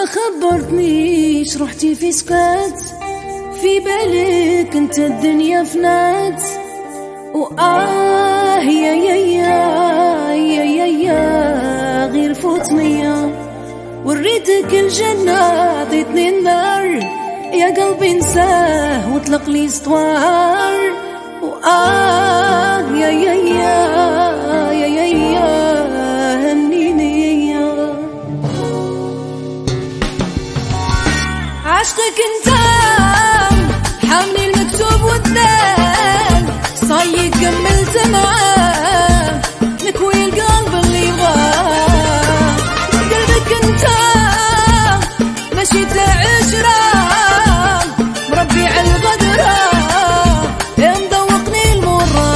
خبرتنيش رحتي في سكات، في بالك انت الدنيا فنات. وآه يا يا يا يا يا يا غير فوتني، وريتك الجنة عطيتني النار، يا قلبي انساه واطلق لي سطوار. وآه يا يا يا يا يا يا هنيني عشقك انت حاملي المكتوب والدال، صايق كملت معاه نكوي القلب اللي يبغاه. قلبك انت مشيت عشرة مربي على الغدرة، يا مذوقني المرة.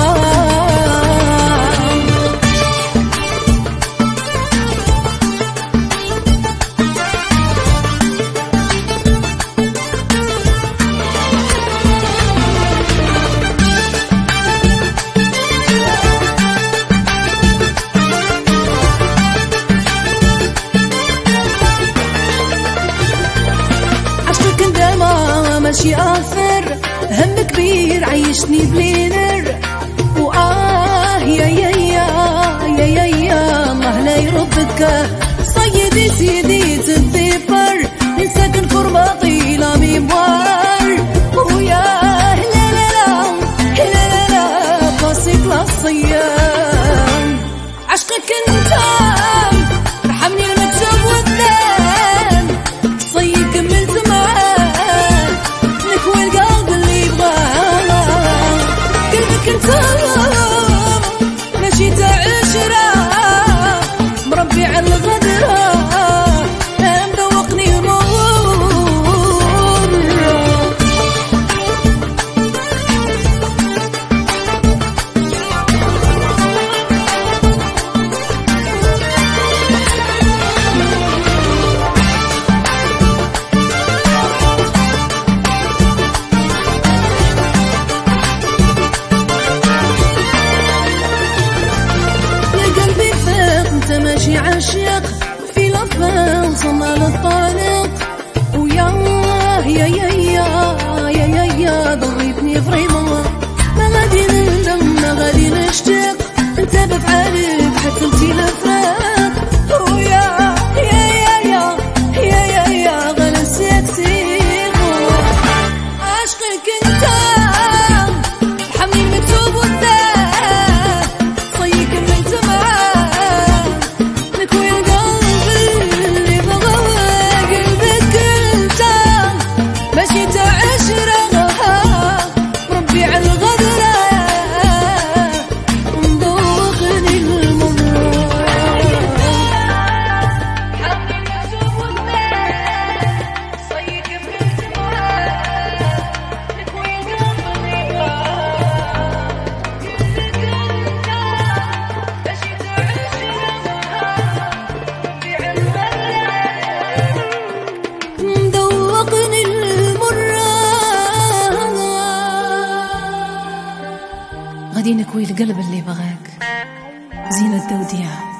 ماشي آثر هم كبير عيشني بلينر. وآه يا يا يا يا يا يا الله لا يردك، صيدي سيدي تدبر نساكن فرماطي لا ميبوار. ويا لا لا لا لا لا قاسيك لا الصيام. عشقك انت رحمني المكتوب والدان، صيد كملت معاه نكوي القلب اللي يبغاه. قلبك انت مشيت عشرة مربي على الغدرة، مذوقني المر. ماشي عشق في لفة وصلنا للطريق. ويا يا يا يا يا يا يا ضريتني فريمة، ما غادي نندم ما غادي نشتاق، انت بفعالك حتلتي الفراق. ويا يا يا يا يا يا يا غنسيت سيغ عشقك انت حملي المكتوب والداه، صيك كملت معاه نكوي القلب اللي بغاه. قلبك انت مشيت عشرة مربي على الغدرة، مذوقني المرة. حملي المكتوب والداه، صيك كملت معاه نكوي القلب اللي بغاه. قلبك انت مذوقني المرة. غادي نكوي القلب اللي بغاك. زينة الدودية.